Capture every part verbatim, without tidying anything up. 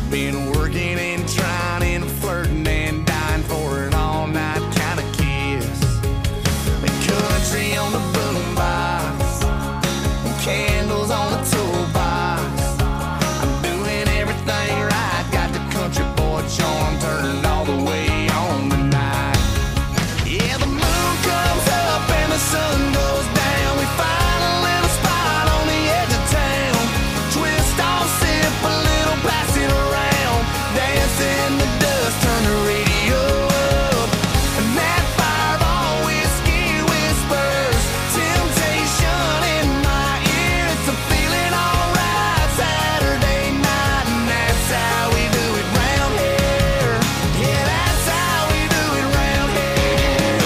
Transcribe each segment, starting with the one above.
Been working and trying and flirting and dying for an all-night kind of kiss. The country on the boombox, candles on the toolbox. I'm doing everything right, got the country boy charm turned all the way on tonight. Yeah, the moon comes up and the sun goes down. We find a little spot on the edge of town. Twist off, sip a little, pass it around. Dance in the dust, turn the radio up. And that fireball whiskey whispers temptation in my ear. It's a feeling alright Saturday night, and that's how we do it round here. Yeah, that's how we do it round here.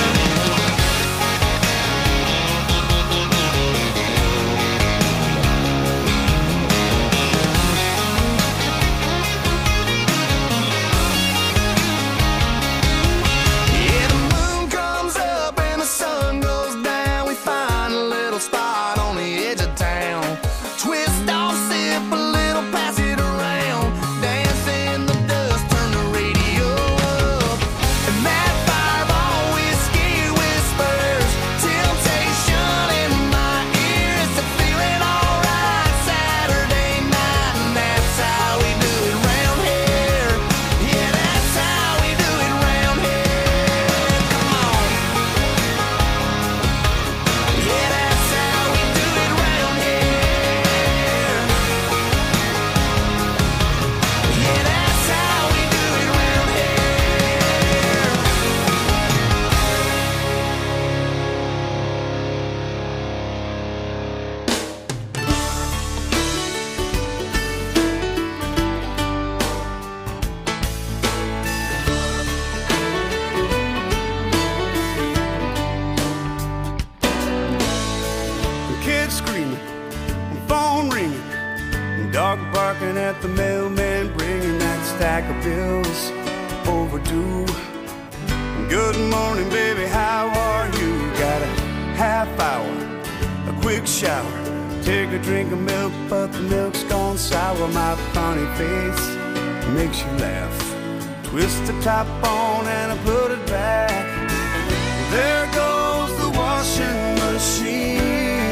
Yeah, the moon comes up and the sun goes down. We find a little spot on the edge of town. Twist off, sip a little, pass it around. Dance in the dust, turn the radio up. And that fireball whiskey whispers temptation in my ear. It's a feeling alright Saturday night, and that's how we do it round here. Yeah, that's how we do it round here. Come on. Yeah, that's how we do it round here. Yeah, that's how we do it round here. Kids screaming, phone ringing, dog barking at the mailman, bringing that stack of bills overdue. Good morning, baby, how are you? Got a half hour, a quick shower, take a drink of milk, but the milk's gone sour. My funny face makes you laugh. Twist the top on and I put it back. There goes the washing machine.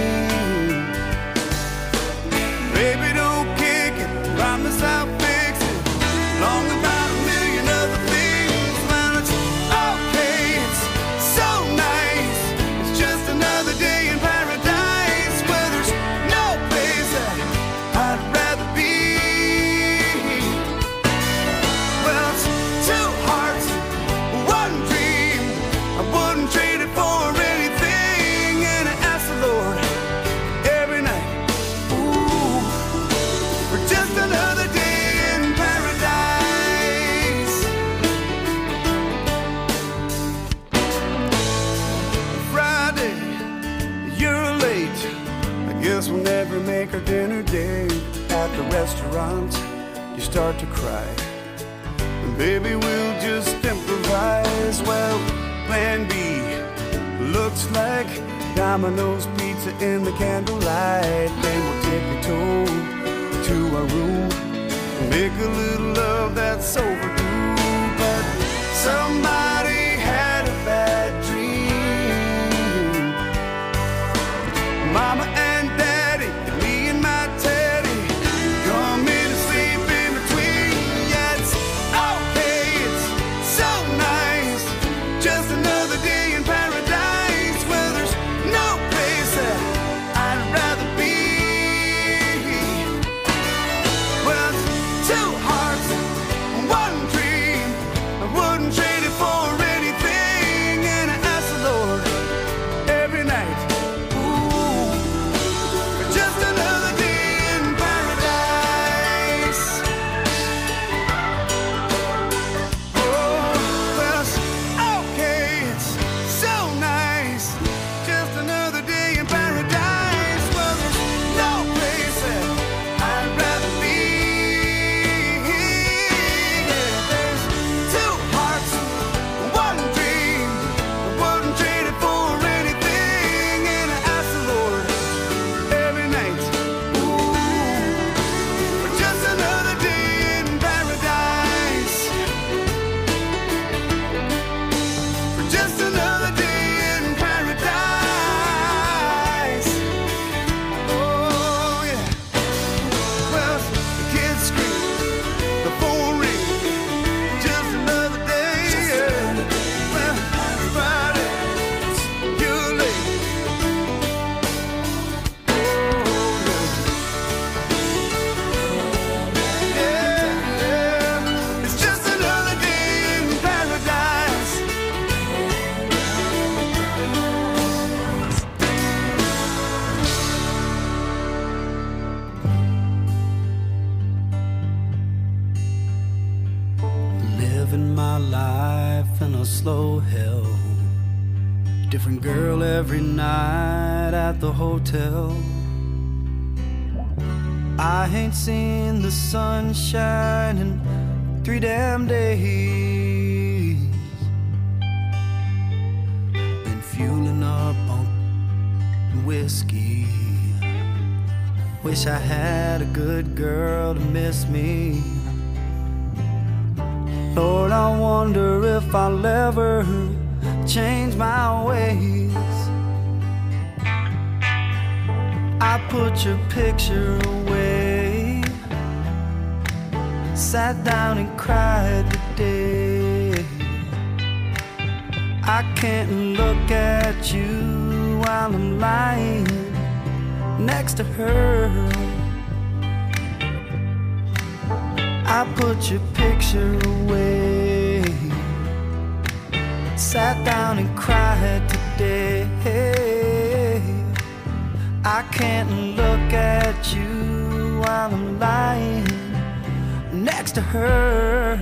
Baby, don't kick it, promise I'll fix it. Long about a million other things. Well, it's okay, it's so nice. It's just another day in paradise where there's no place that I'd rather be. Well, it's two hearts, one dream. I wouldn't trade it for anything. And I ask the Lord every night, ooh, for just another day in paradise. Friday, you're late. I guess we'll never make our dinner date. At the restaurant, you start to cry. And baby, we'll just improvise. Well, plan B looks like Domino's pizza in the candlelight. Then we'll take a tour to our room and make a little love that's overdue. But somebody had a bad dream. Mama and Daddy, and me and my Teddy, come in and sleep in between. Yeah, it's okay, it's so nice. Just another day in paradise where there's no place that I'd rather be. Well, it's two hearts, living my life in a slow hell. Different girl every night at the hotel. I ain't seen the sunshine in three damn days. Been fueling up on whiskey. Wish I had a good girl to miss me. Lord, I wonder if I'll ever change my ways. I put your picture away, sat down and cried today. I can't look at you while I'm lying next to her. I put your picture away, sat down and cried today. I can't look at you while I'm lying next to her.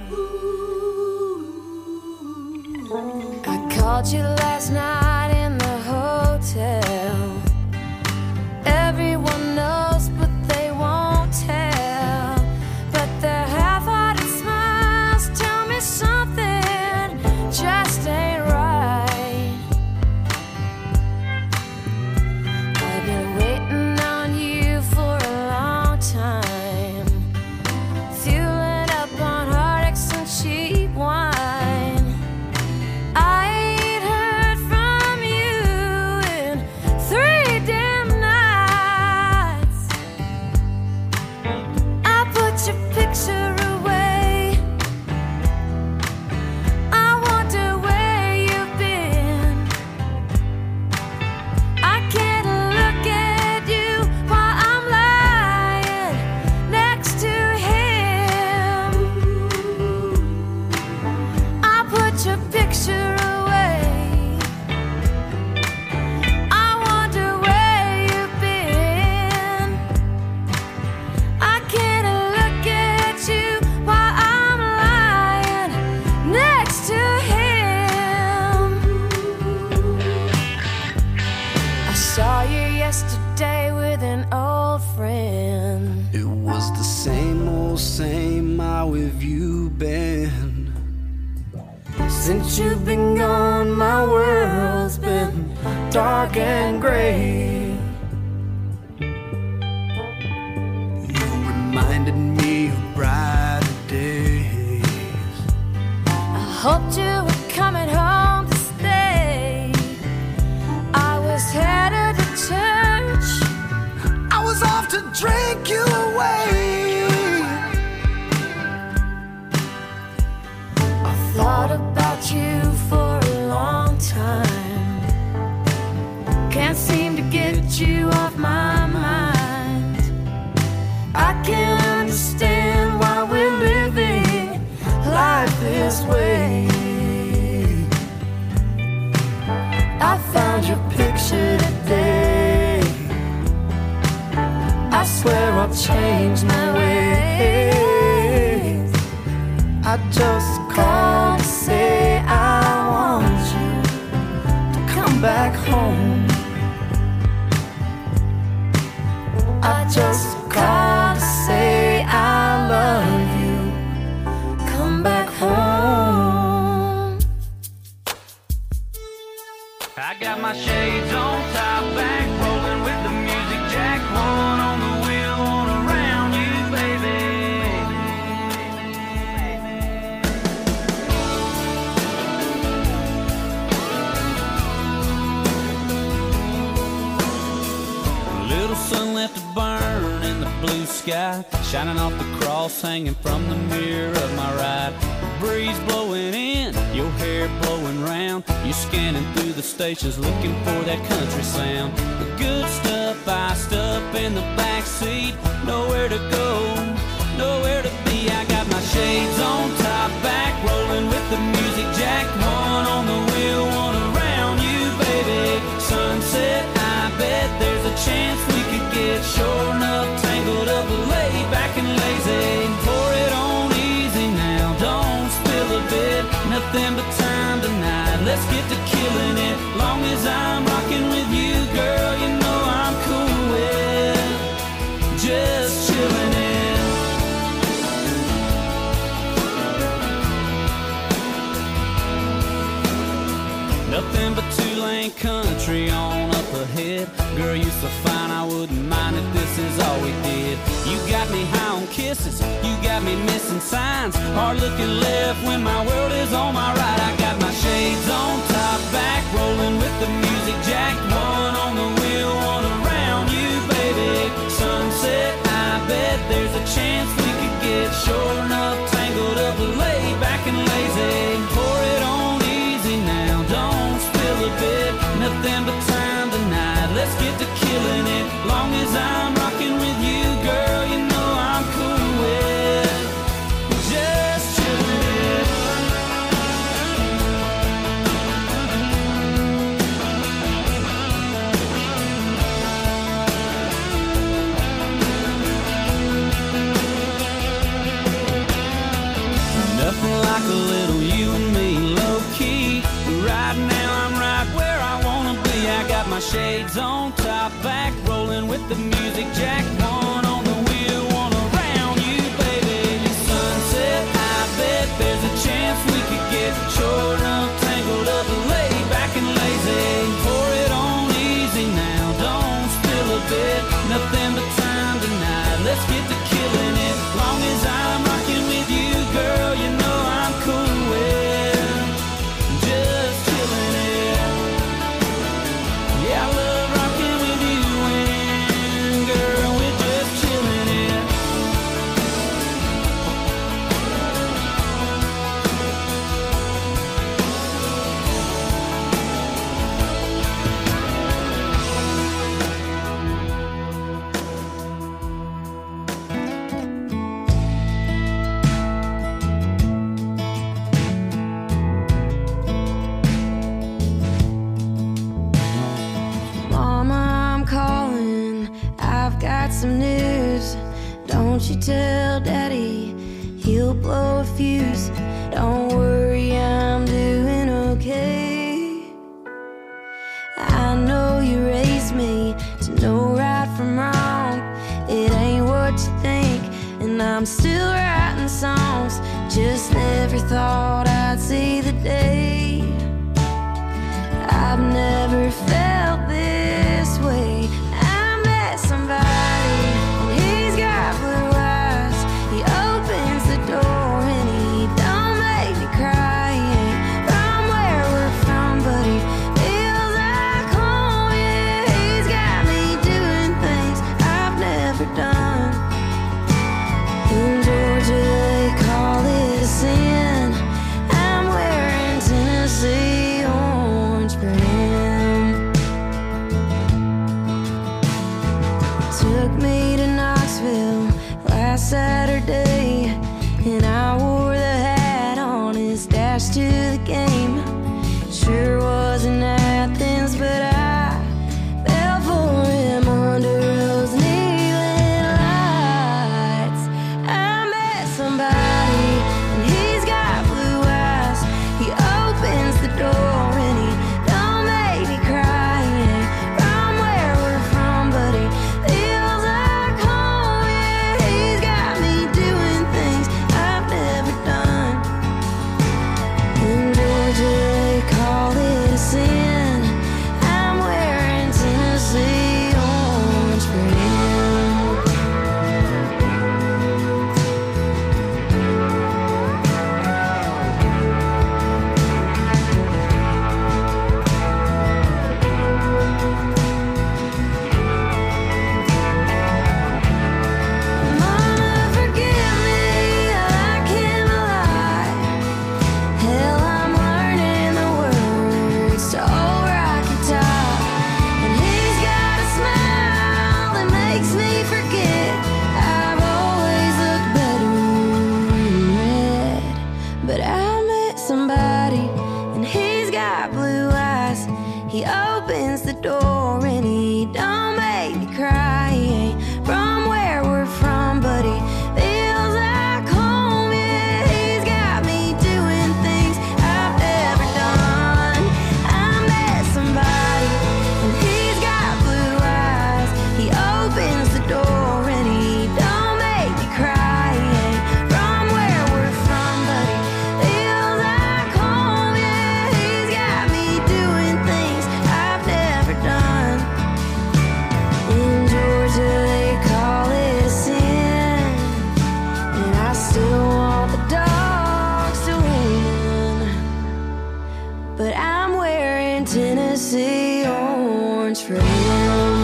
I called you last night in the hotel. Everyone knows, but they won't tell. But their half-hearted smiles tell me something just ain't right. I've been waiting on you for a long time, fueling up on heartaches and cheap wine. I ain't heard from you in three damn nights. I put your picture away. I wonder where you've been. I can't look at you while I'm lying next to him. I put your picture away. I wonder where you've been. I can't look at you while I'm lying next to him. I saw you yesterday with an old friend. It was the same old same. How have you been? Since you've been gone, my world's been dark and gray. You reminded me of brighter days. I hoped you were coming home to stay. I was headed to church. I was off to drink you away. I thought about you for a long time. Can't seem to get you off my mind. I can't understand why we're living life this way. I found your picture today. I swear I'll change my ways. I just called to say I want you to come back home. I just called to say I love you. Come back home. I got my shades on, top back, rolling with the music jack, one on the wheel, one around you, baby. A little sun left to burn in the blue sky, shining off the cross hanging from the mirror of my ride. Breeze blowing in, your hair blowing round. You scanning through the stations looking for that country sound. The good stuff iced up in the back seat. Nowhere to go, nowhere to be. I got my shades on, top back, rolling with the music jack. One on the wheel, one around you, baby. Sunset, I bet there's a chance we could get sure enough tangled up, laid back and lazy. Pour it on easy now, don't spill as I'm rocking with you, girl, you know I'm cool with just chilling in. Nothing but two-lane country on up ahead. Girl, you so fine, I wouldn't mind if this is all we did. You got me high on kisses, you got me missing signs. Hard looking left when my world is on my right. I got my shades on, top back, rolling with the music jacked. One on the wheel, one around you, baby. Sunset, I bet there's a chance we could get sure enough tangled up, laid back and lazy. Pour it on easy now, don't spill a bit. Nothing but time tonight, let's get to killing it. Long as I'm rocking with you, girl, you know I'm cool with just chilling it. Nothing like a little you and me, low key. Right now I'm right where I wanna be. I got my shades on, top back, rolling with the music jack. One on the wheel, one around you, baby. Sunset, I bet there's a chance we could get short enough, tangled up, laid back and lazy. Pour it on easy now, don't spill a bit. Nothing but time tonight, let's get to killing it. Long as I'm rocking with you, girl, you know I'm cool with just chilling it. Yeah, I love rocking with you and girl, we're just chilling it. Mama, I'm calling, I've got some news. Don't you tell Daddy, he'll blow a fuse. Don't worry, I'm doing okay. I know you raised me to know right from wrong. It ain't what you think, and I'm still writing songs. Just never thought I'd see the day. I've never felt this way. I met somebody, and he's got blue eyes. He opens the door and he don't make me cry. He ain't from where we're from, but he feels like home. Yeah, he's got me doing things I've never done. In Georgia they call it a sin. I'm wearing Tennessee orange for him. for him.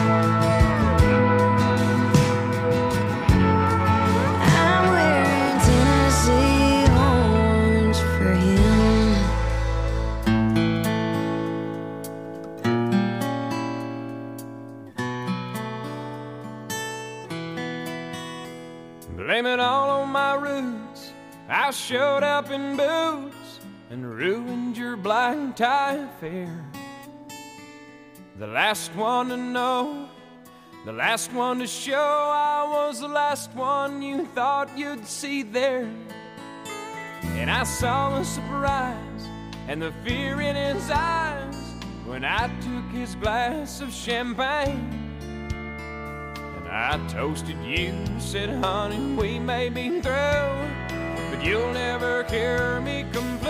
I'm wearing Tennessee orange for him. Blame it all on my roots. I showed up in boots and ruined your black tie affair. The last one to know, the last one to show, I was the last one you thought you'd see there. And I saw the surprise and the fear in his eyes when I took his glass of champagne. I toasted you, said, honey, we may be through, but you'll never hear me complain.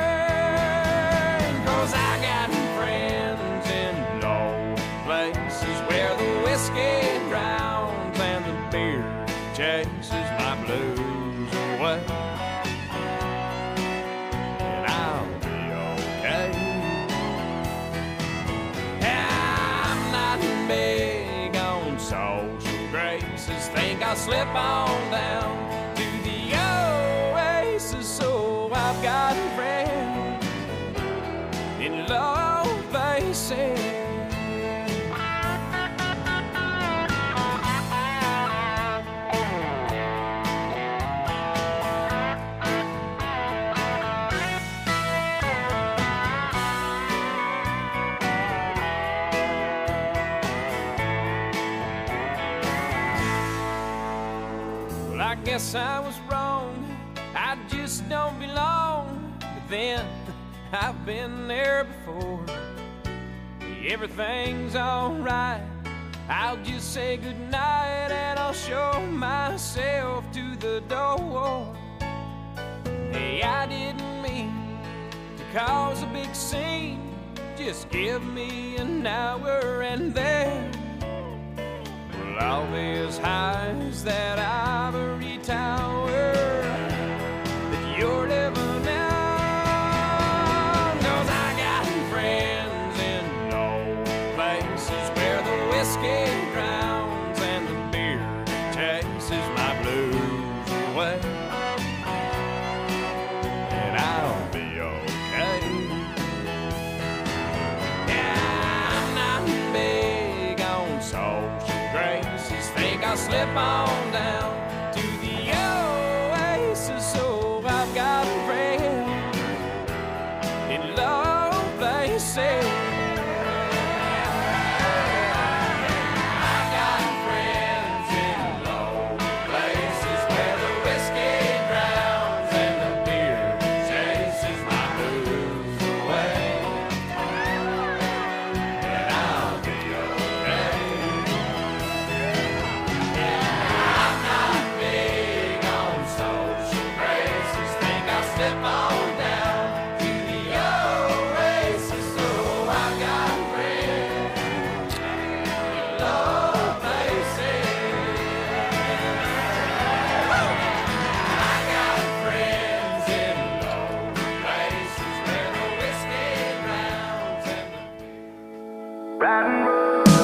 Cause I got friends in low places where the whiskey drowns and the beer chases my blues away. And I'll be okay. I'm not big on social graces, think I'll slip on down to the oasis. So I've got a friend in low places. I guess I was wrong, I just don't belong. But then, I've been there before. Everything's alright, I'll just say goodnight and I'll show myself to the door. Hey, I didn't mean to cause a big scene, just give me an hour and then all these highs that ivory tower that you're living on. Cause I got friends in low places where the whiskey drowns and the beer chases my blues away. And I'll be okay. Yeah, I'm not big on social graces, think I'll slip on down to the oasis. So I've got a friend in low places. I've got friends in low places where the whiskey drowns and the beer chases my blues away. And I'll be okay. Slip on down to the oasis. So I've got friends in low places. I got friends in low places where the whiskey drowns and the riding road.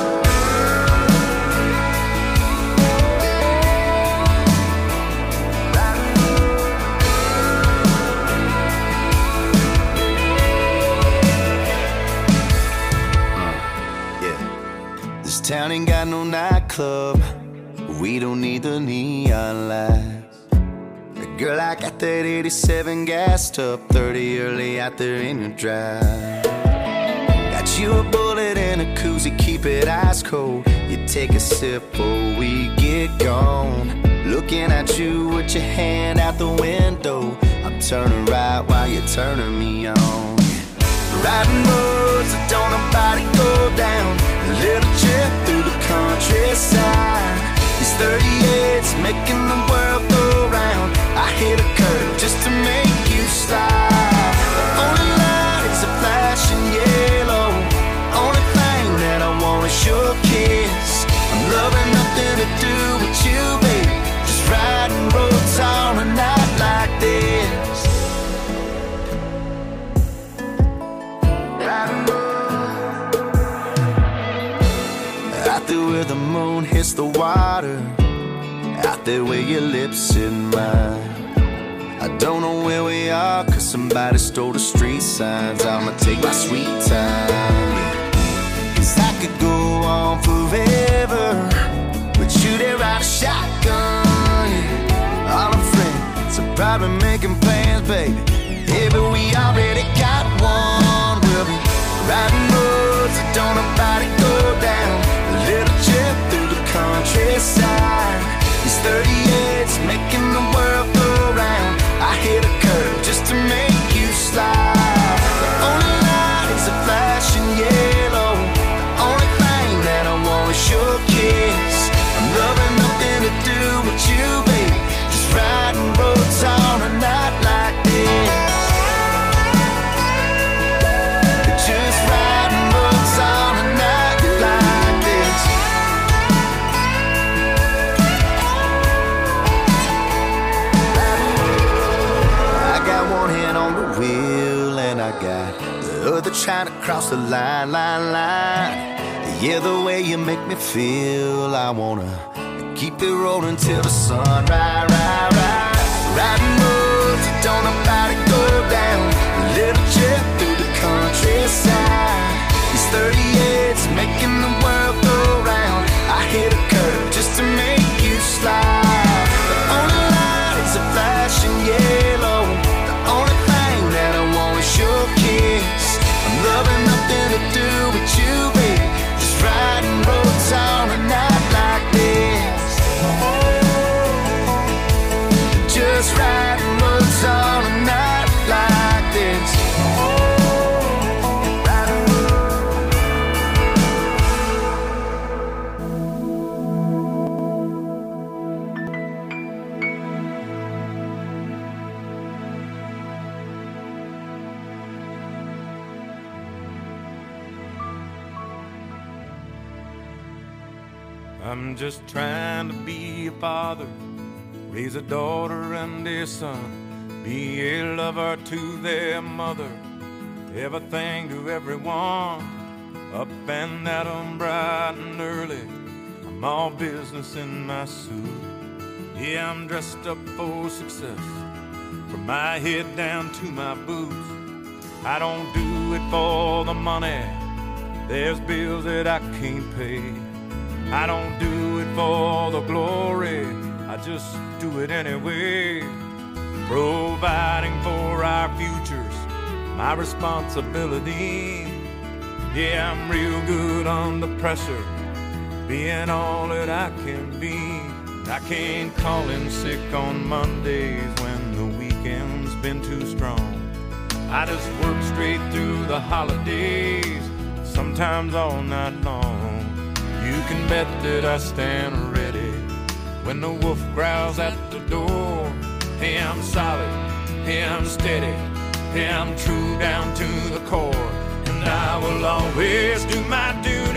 Town ain't got no nightclub, we don't need the neon lights. Girl, I got that eighty-seven gassed up, thirty early out there in your drive. Got you a bullet and a koozie, keep it ice cold. You take a sip before we get gone. Looking at you with your hand out the window, I'm turning right while you're turning me on. Riding roads that don't nobody go down, a little trip through the countryside. These thirty-eights making the world go round. I hit a curve just to make you stop. The only light is a flashing yellow. Only thing that I want is your kiss. I'm loving nothing to do with you, baby. Just riding roads on a night like this. Riding roads. miss the water out there where your lips in mine. I don't know where we are, cause somebody stole the street signs. I'ma take my sweet time, yeah. Cause I could go on forever, but you there ride a shotgun, yeah. All our friends are probably making plans, baby. Yeah, but we already got one. We'll be riding roads that don't nobody go down. A little trip through the countryside. These thirty-eights making the world go round. I hit a curve just to make you slide. The only light is a flashing yellow. The only thing that I want is your kiss. I'm loving nothing to do with you, baby. Just riding roads on a night like this. Just riding roads on a night like this. I got one hand on the wheel and I got the other trying to cross the line, line, line. Yeah, the way you make me feel, I wanna keep it rolling till the sun, ride, ride, ride. Riding roads that don't nobody go down. A little trip through the countryside. These thirty-eights making the world go round. I hit a curve just to make you slide. The only light is a flashing yellow. The only thing that I want is your kiss. I'm loving nothing to do with you, baby. Just riding roads on a night like this. Just riding roads on a night like this. I'm just trying to be a father, raise a daughter and a son, be a lover to their mother, everything to everyone. Up and at 'em bright and early, I'm all business in my suit. Yeah, I'm dressed up for success, from my head down to my boots. I don't do it for the money, there's bills that I can't pay. I don't do it for the glory, I just do it anyway. Providing for our futures, my responsibility. Yeah, I'm real good under pressure, being all that I can be. I can't call in sick on Mondays when the weekend's been too strong. I just work straight through the holidays, sometimes all night long. You can bet that I stand ready when the wolf growls at the door. Hey, I'm solid, hey, I'm steady, hey, I'm true down to the core. And I will always do my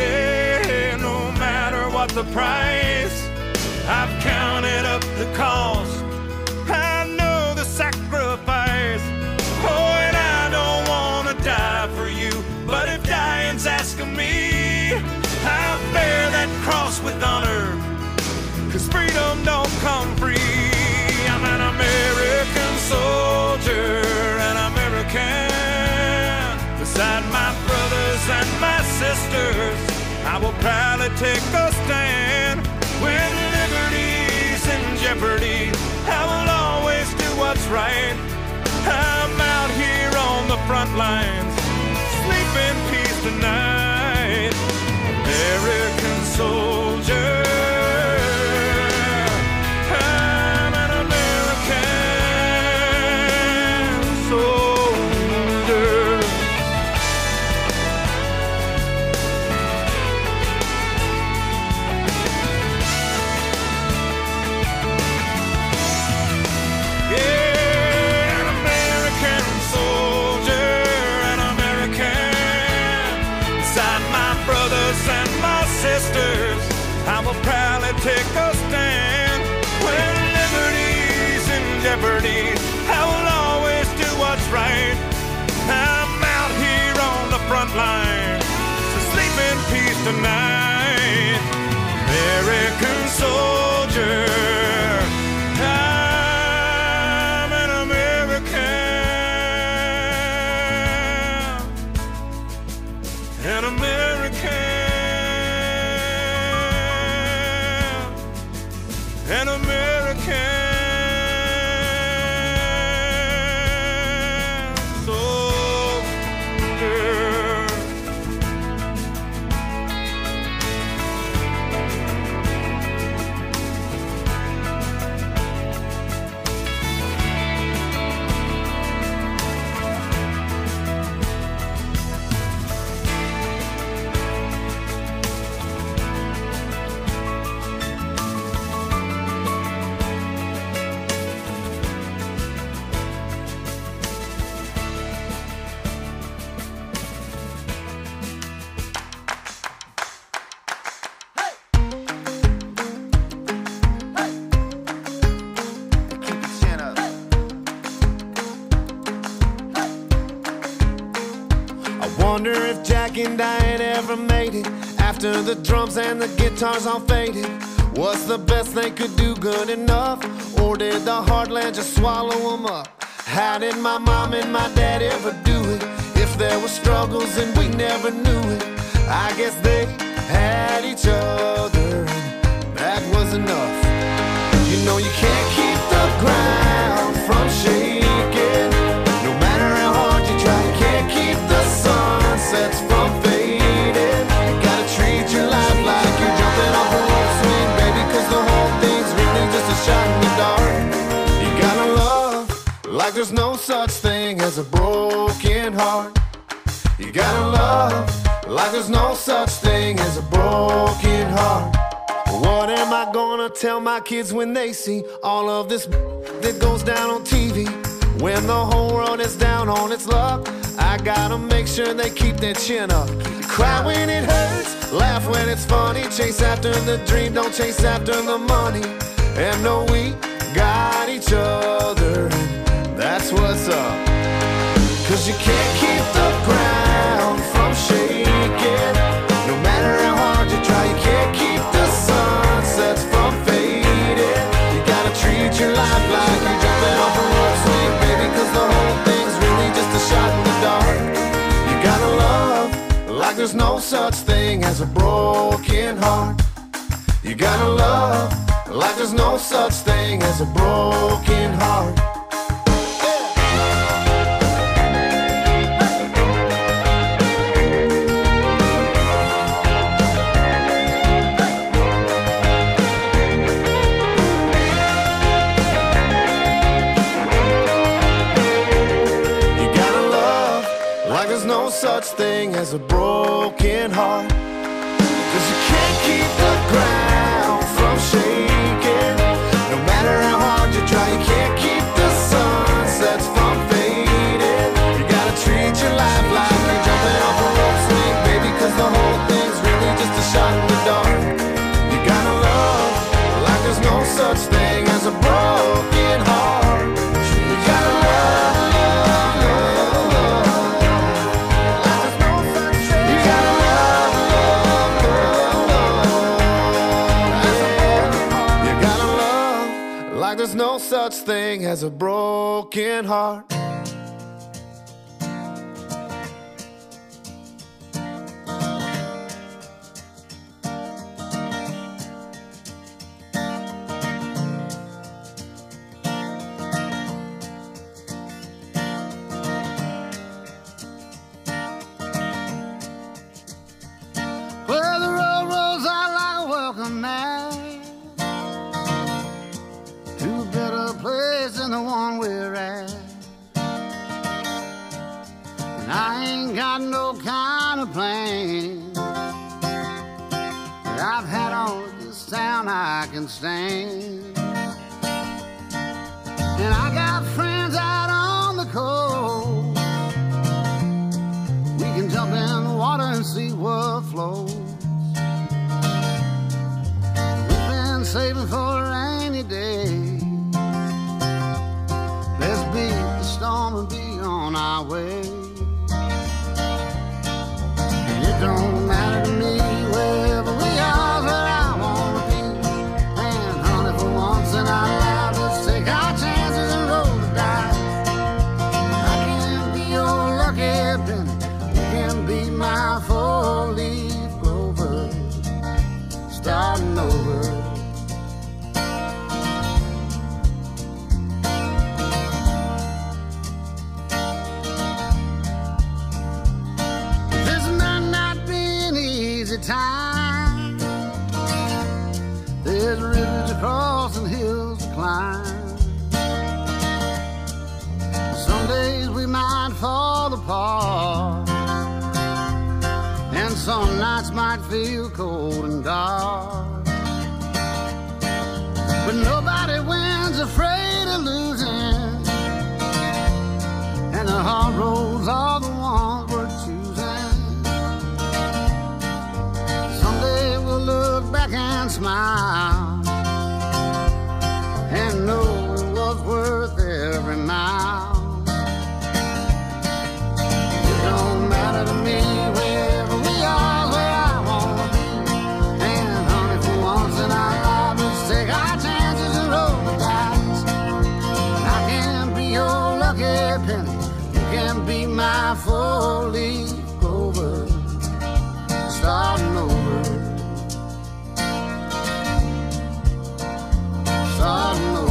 duty, no matter what the price. I've counted up the cost, I know the sacrifice. Oh, and I don't want to die for you, but if dying's asking me, I'll bear that cross with honor, cause freedom don't come free. I'm an American soldier, an American. Beside my brothers and my sisters, I will proudly take a stand. When liberty's in jeopardy, I will always do what's right. I'm out here on the front lines, sleep in peace tonight. American soldier, I'm an American soldier. Yeah, an American soldier, an American. Beside my brothers and my sisters, I will proudly take a stand. When liberty's in jeopardy, I will always do what's right. I'm out here on the front line, so sleep in peace tonight. America. wonder if Jack and Diane ever made it after the drums and the guitars all faded. Was the best they could do good enough, or did the heartland just swallow them up? How did my mom and my dad ever do it? If there were struggles and we never knew it, I guess they had each other, and that was enough. You know you can't keep the ground from shaking, no matter how hard you try. You can't keep the sunsets from fading. You gotta treat your life like you're jumping off a rope swing, baby, cause the whole thing's really just a shot in the dark. You gotta love like there's no such thing as a broken heart. You gotta love like there's no such thing as a broken heart. What am I gonna tell my kids when they see all of this that goes down on T V? When the whole world is down on its luck, I gotta make sure they keep their chin up. Cry when it hurts, laugh when it's funny. Chase after the dream, don't chase after the money. And know we got each other, and that's what's up. Cause you can't keep the ground from shaking, no matter how hard you try. You can't keep the sunsets from fading. You gotta treat your life like you're jumping off a rope swing, baby, cause the whole thing's really just a shot in the dark. You gotta love like there's no such thing as a broken heart. You gotta love like there's no such thing as a broken heart. No such thing as a broken heart. Cause you can't keep the ground from shaking, no matter how hard you try. You can't keep the sunsets from fading. You gotta treat your life like you're jumping off a rope swing, baby, cause the whole thing's really just a shot in the dark. You gotta love like there's no such thing as a broken heart. You gotta love. There's no such thing as a broken heart. Well, the road rolls out like a welcome mat to a better place than the one we're at. And I ain't got no kind of plan that I've had on this town I can stand. And I got friends out on the coast. We can jump in the water and see what flows. We've been saving for a rainy day. Let's beat the storm and be on our way. And it don't matter to me wherever we are, where I wanna be. And honey, for once in our lives, let's take our chances and roll the dice. I can be your lucky penny, you can be my four-leaf clover, starting over. Time. There's rivers to cross and hills to climb. Some days we might fall apart, and some nights might feel cold and dark. But nobody wins afraid of losing, and the hard roads are the ones we're choosing. Look back and smile and know it was worth every mile. It don't matter to me my four-leaf clover, starting over, starting over.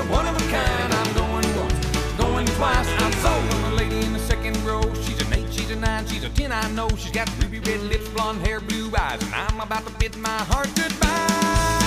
She's an eight, she's an nine, she's a ten, I know. She's got ruby red lips, blonde hair, blue eyes, and I'm about to bid my heart goodbye.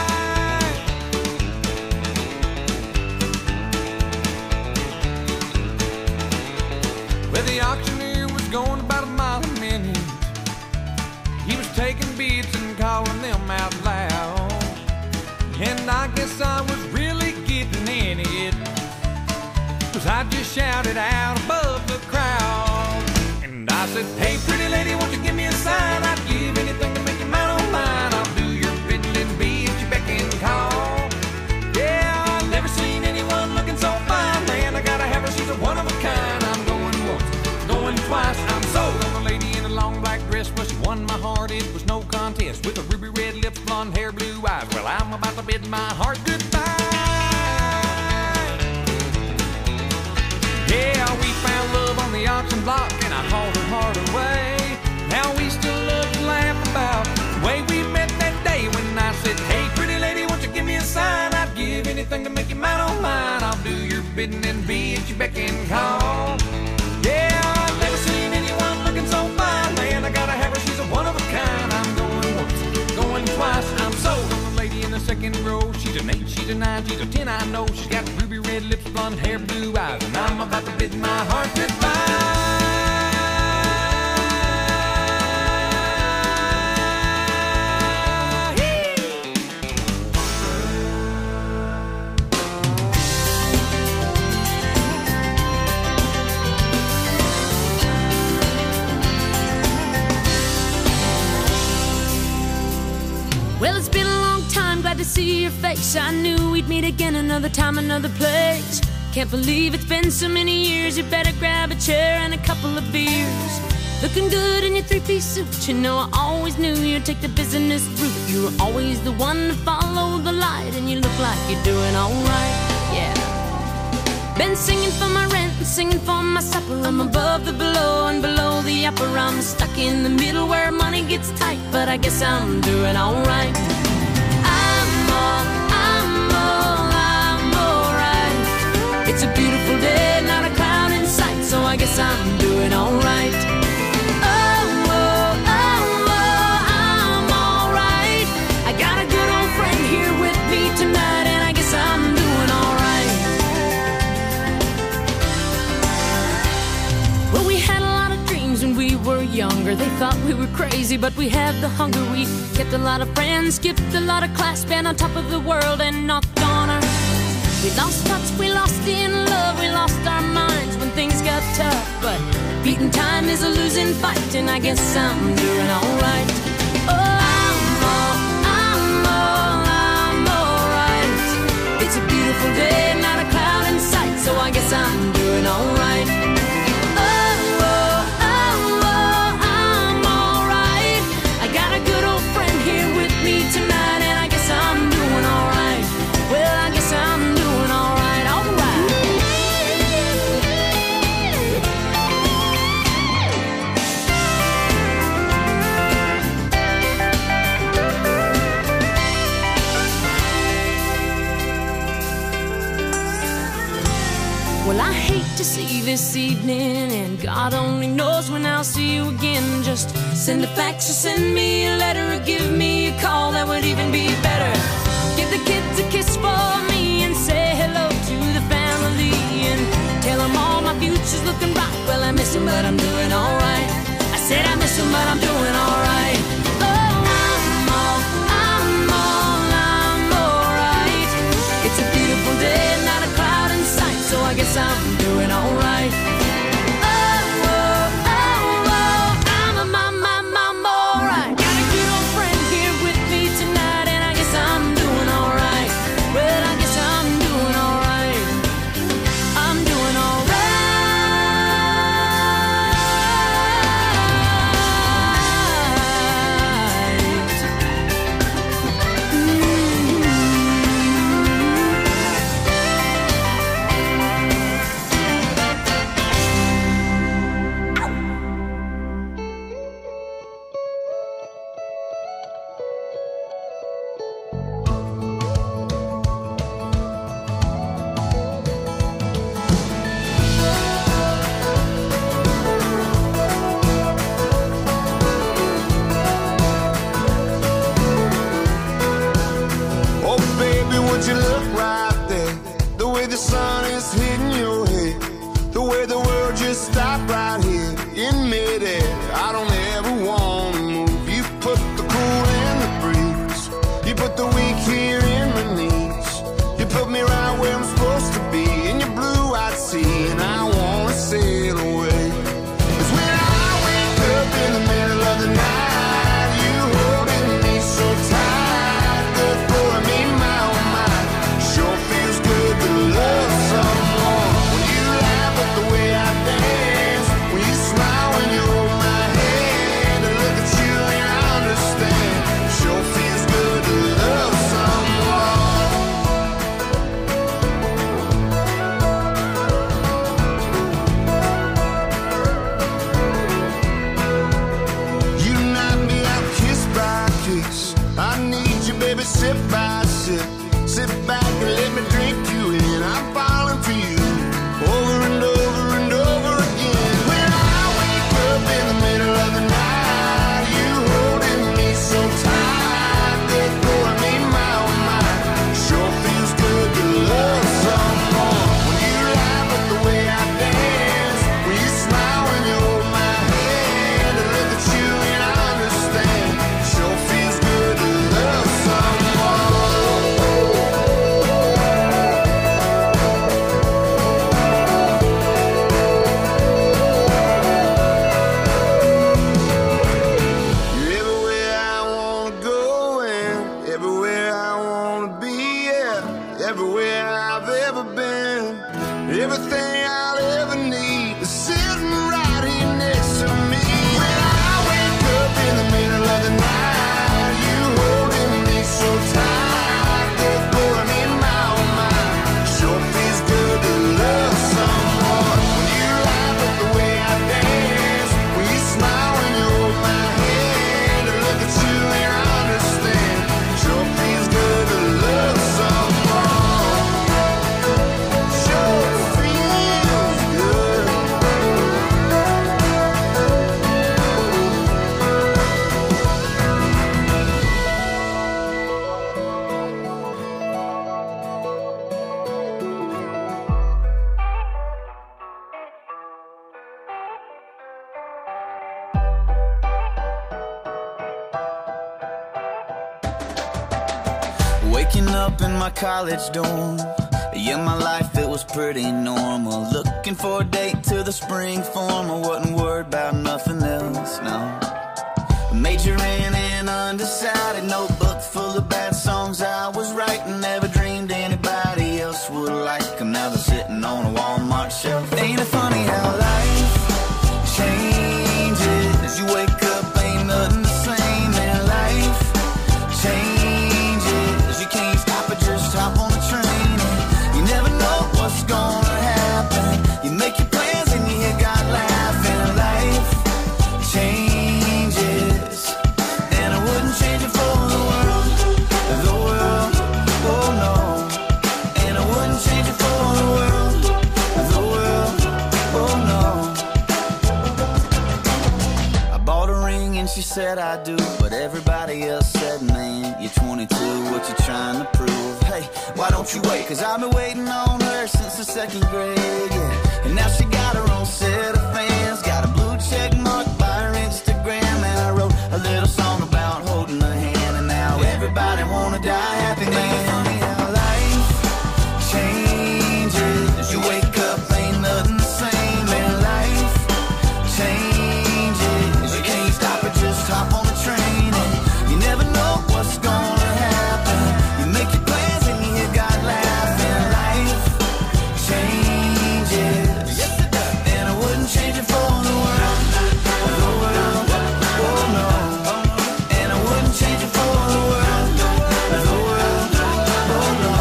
Well, the auctioneer was going about a mile a minute. He was taking bids and calling them out loud. And I guess I was really getting in it, 'cause I just shouted out above the crowd. And I said, hey, pretty lady, won't you give me a sign? I'd give anything to make you mine on mine. I'll do your bidding and be at your beck and call. Yeah, I've never seen anyone looking so fine. Man, I gotta have her, she's a one of a kind. I'm going once, going twice. I'm sold on the lady in a long black dress. Well, she won my heart, it was no contest. With a ruby red lips, blonde hair, blue eyes. Well, I'm about to bid my heart goodbye. Yeah, we found love on the auction block, and I hauled her heart away. Now we still love to laugh about the way we met that day when I said, hey, pretty lady, won't you give me a sign? I'd give anything to make you mine on mine. I'll do your bidding and be at your beck and call. Yeah, I've never seen anyone looking so fine. Man, I gotta have her, she's a one of a kind. I'm going once, going twice. I'm sold on the lady in the second row. She's an eight, she's a nine, she's a ten, I know. She's got ruby red lips, blonde hair, blue eyes, and I'm about to bid my heart goodbye. Well, it's been a long time, glad to see your face. I knew we'd meet again another time, another place. Can't believe it's been so many years. You better grab a chair and a couple of beers. Looking good in your three-piece suit. You know I always knew you'd take the business route. You were always the one to follow the light, and you look like you're doing alright, yeah. Been singing for my rent and singing for my supper. I'm above the below and below the upper. I'm stuck in the middle where money gets tight, but I guess I'm doing alright. I'm all, I'm all, I'm alright. It's a beautiful day, not a cloud in sight, so I guess I'm doing alright. Oh, oh, oh, oh, I'm alright. I got a good old friend here with me tonight, and I guess I'm doing alright. Well, we had a lot of dreams when we were younger. They thought we were crazy, but we had the hunger. We kept a lot of friends, skipped a lot of class, been on top of the world and knocked on our. We lost touch, we lost in love, we lost our minds when things got tough. But beating time is a losing fight, and I guess I'm doing alright. Oh, I'm all, I'm all, I'm alright. It's a beautiful day, not a cloud in sight, so I guess I'm doing alright. Tonight, and I guess I'm doing alright. Well, I guess I'm doing alright, alright. Well, I hate to see this evening, and God only knows when I'll see you again. Just send a fax or send me a letter, or give me a call, that would even be better. Give the kids a kiss for me and say hello to the family, and tell them all my future's looking bright. Well, I miss them, but I'm doing alright. I said I miss them, but I'm doing alright. Oh, I'm all, I'm all, I'm alright. It's a beautiful day, not a cloud in sight, so I guess I'm doing alright. world just stop right here in midair. I don't ever wanna move. You put the cool in the breeze. You put the weak here in my knees. You put me right where I'm supposed to be in your blue-eyed sea, and I wanna sail away. 'Cause when I wake up in the middle of the night, you holding me so tight, good for me, my oh my. Sure feels good to love someone. When you laugh at the way I dance, when you smile when you hold my hand, and look at you and I understand. Sure feels good to love someone. You knock me out kiss by kiss. I need you, baby, sip by sip. Sit back and let me drink you in. I'm falling for you over and over and over again. When I wake up in the middle of the night, you holding me so tight, good for me, my oh my. Sure feels good to love someone. When you laugh at the way I dance, when you smile when you hold my hand, and look at you and I understand. Sure feels good to love someone. You're everywhere I wanna go and everywhere I wanna be, yeah. Everywhere I've ever been, everything I'll ever need is sitting right here next to me. When I wake up in the middle of the night, you holding me so tight, good for me, my oh my. Sure feels good to love someone. When you laugh at the way I dance, when you smile when you hold my hand, and look at you and I understand. Sure feels good to love someone. Sure feels good. Waking up in my college dorm. Yeah, my life, it was pretty normal. Looking for a date to the spring form. I wasn't worried about nothing else, no. Majoring in undecided, notebook full of bad songs I was writing. Never dreamed anybody else would like them. Now they're sitting on a Walmart shelf. Ain't it funny how life changes? You wake up, ain't nothing the same, and life changes. You can't stop it, just hop on the train. And you never know what's gonna happen. You make your plans and you hear God laughing. Life changes, and I wouldn't change it for the world. The world, oh no. And I wouldn't change it for the world. The world, oh no. I bought a ring and she said I do, but everybody else said, man, you're twenty-two, what you trying to prove? Hey, why don't you wait? Cause I've been waiting on her since the second grade, yeah. And now she got her own set of fans, got a blue check mark by her Instagram. And I wrote a little song about holding her hand, and now everybody wanna die happy, man. Funny how life changes. You wake up, ain't nothing the same, and life changes. You can't stop it, just hop on the train. And you never know what's gonna happen. You make your plans and you hear God laughing. Life changes, yes it does. And I wouldn't change it for the world. The world, oh no. And I wouldn't change it for the world. The world, oh no.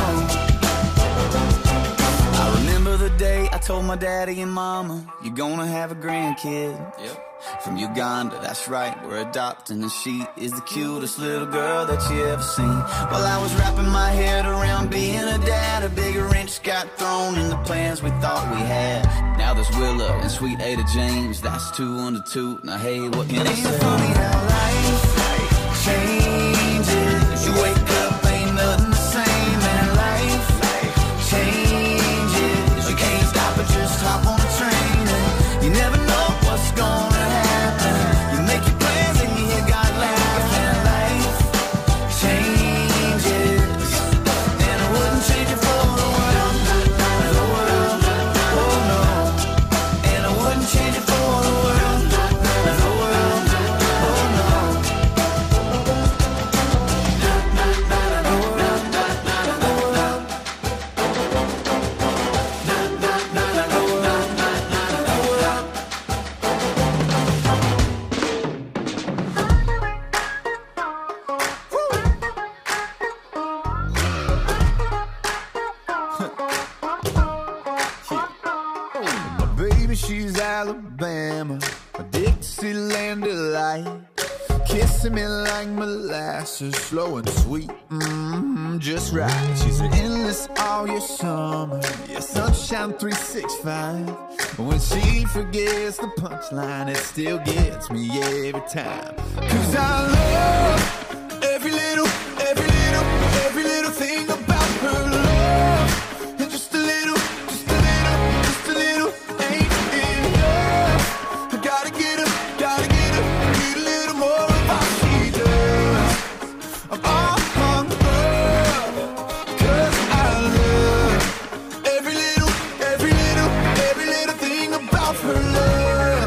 I remember the day I told my daddy and mama, you're gonna have a grandkid. Yep. From Uganda, that's right, we're adopting, and she is the cutest little girl that you ever seen. While I was wrapping my head around being a dad, a bigger wrench got thrown in the plans we thought we had. Now there's Willa and sweet Ada James, that's two under two. Now hey, what can I say? Ain't it funny how life changes? You wake up, ain't nothing the same, and life changes. You can't stop it, just hop on the train. And change it for the world, the world, oh no. She's Alabama, a Dixieland delight, kissing me like molasses, slow and sweet, mm-hmm, just right. She's an endless all year summer, yeah, sunshine three sixty-five. When she forgets the punchline, it still gets me every time. Cause I love every little, every little, every little thing about her love. And just a little, just a little, just a little ain't enough. I gotta get her, gotta get her, need a little more of what she does. I'm all hung up, cause I love every little, every little, every little thing about her love.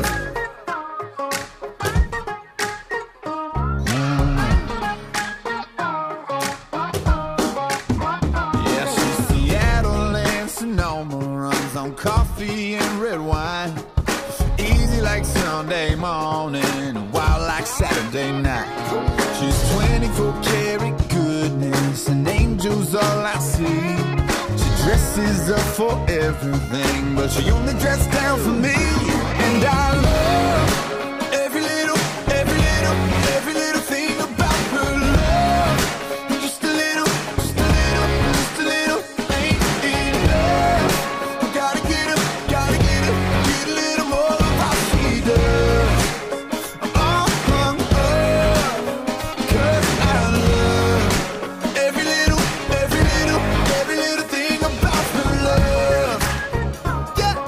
Yeah, she's Seattle and Sonoma, runs on coffee and red wine. Easy like Sunday morning, wild like Saturday night. She's twenty-four karat goodness, and angels all I see. She dresses up for everything, but she only dresses down for me. And I love every little, every little, every little thing about her love. And just a little, just a little, just a little ain't enough. I gotta get her, gotta get her, get a little more of what she does. I'm all hung up, cause I love every little, every little, every little thing about her love. Yeah.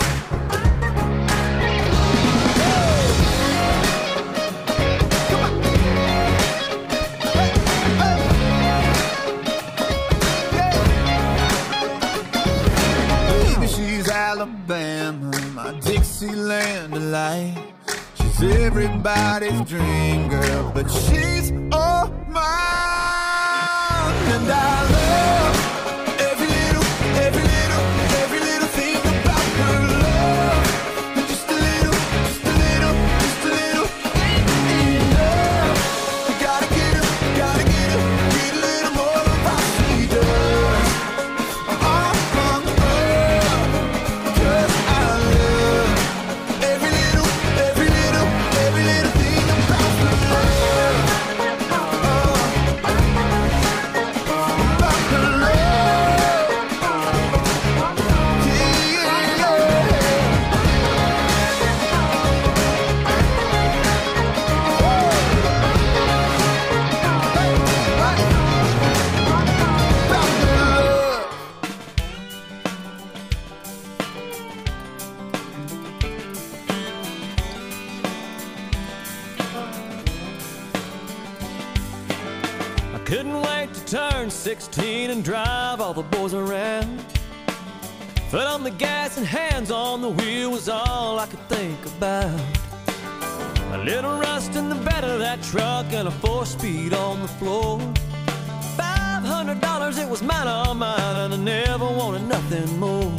Come on. Hey, hey. Yeah. Baby, she's Alabama, my Dixieland delight. She's everybody's dream girl, but she's all mine. And I love every little, every little, every little thing about her love. And just a little, just a little, just a little ain't enough. I gotta get her, gotta get her, get a little more of what she does. I'm all hung up, cause I love every little, every little, every little thing about her love. About her love. Yeah, about her love. I couldn't wait to turn sixteen and drive all the boys around. Foot on the gas and hands on the wheel was all I could think about. A little rust in the bed of that truck and a four-speed on the floor. Five hundred dollars, it was mine, all mine, and I never wanted nothing more.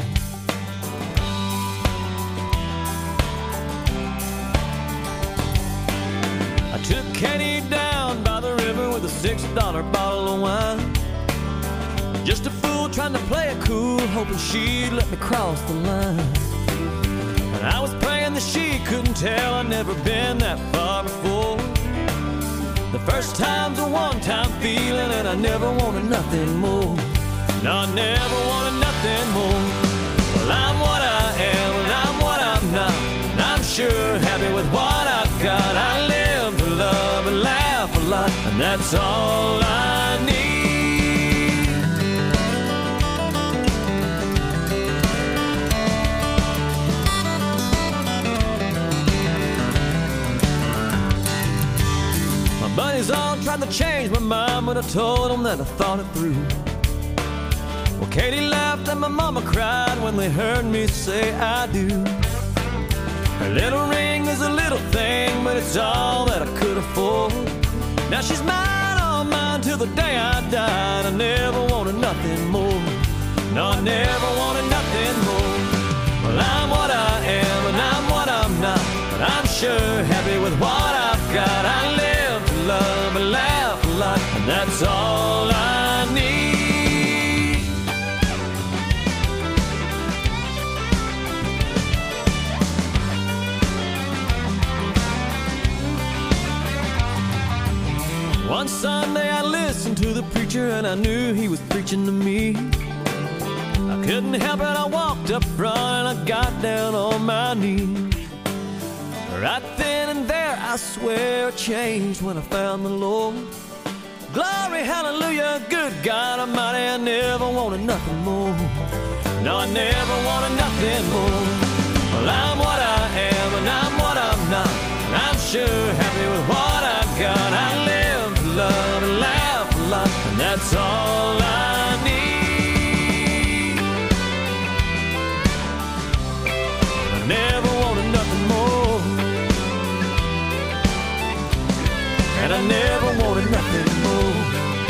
I took Katie down by the river with a six dollar bottle of wine. Just a fool trying to play it cool, hoping she'd let me cross the line. And I was praying that she couldn't tell I'd never been that far before. The first time's a one-time feeling, and I never wanted nothing more. No, I never wanted nothing more. Well, I'm what I am, and I'm what I'm not. And I'm sure happy with what I've got. I live to love and laugh a lot, and that's all I need. My buddies all tried to change my mind, but I told them that I thought it through. Well, Katie laughed and my mama cried when they heard me say I do. Her little ring is a little thing, but it's all that I could afford. Now she's mine, all mine, till the day I died. I never wanted nothing more. No, I never wanted nothing more. Well, I'm what I am, and I'm what I'm not, but I'm sure happy with what I've got. I live to love and laugh a lot, and that's all I need. One Sunday I listened to the preacher, and I knew he was preaching to me. I couldn't help it, I walked up front and I got down on my knees. Right then and there, I swear I changed when I found the Lord. Glory, hallelujah, good God Almighty, I never wanted nothing more. No, I never wanted nothing more. Well, I'm what I am and I'm what I'm not, and I'm sure happy with what I got. I live to love and laugh a lot, and that's all I need. Never wanted nothing more, and I never wanted nothing more.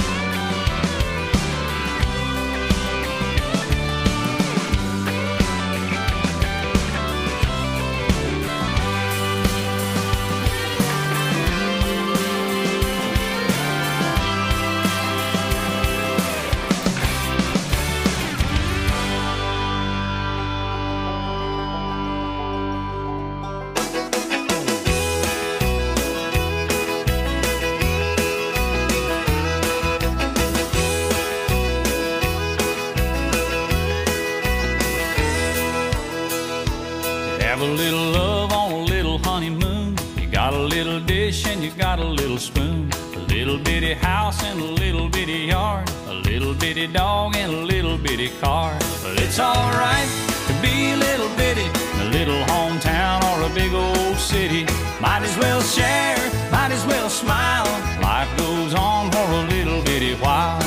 Have a little love on a little honeymoon. You got a little dish and you got a little spoon. A little bitty house and a little bitty yard. A little bitty dog and a little bitty car. But it's alright to be a little bitty in a little hometown or a big old city. Might as well share, might as well smile. Life goes on for a little bitty while.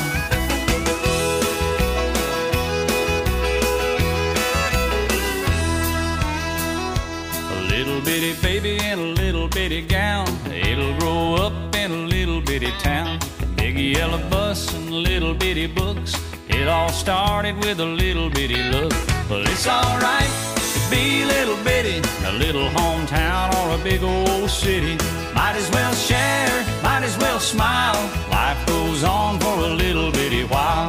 Little bitty baby in a little bitty gown. It'll grow up in a little bitty town. Big yellow bus and little bitty books. It all started with a little bitty look. Well, it's alright to be a little bitty in a little hometown or a big old city. Might as well share, might as well smile. Life goes on for a little bitty while.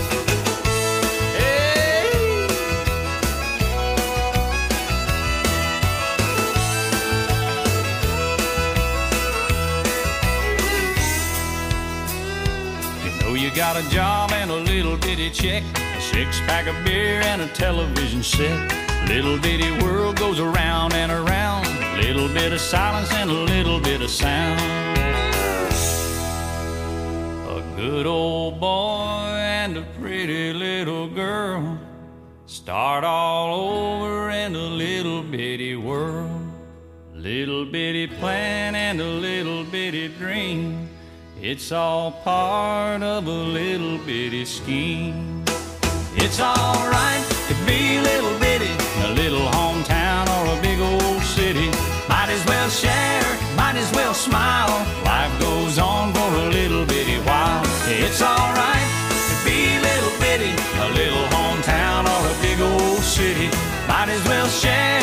You got a job and a little bitty check, a six-pack of beer and a television set. Little bitty world goes around and around. Little bit of silence and a little bit of sound. A good old boy and a pretty little girl start all over in a little bitty world. Little bitty plan and a little bitty dream. It's all part of a little bitty scheme. It's alright to be a little bitty in a little hometown or a big old city. Might as well share, might as well smile. Life goes on for a little bitty while. It's alright to be a little bitty in a little hometown or a big old city. Might as well share,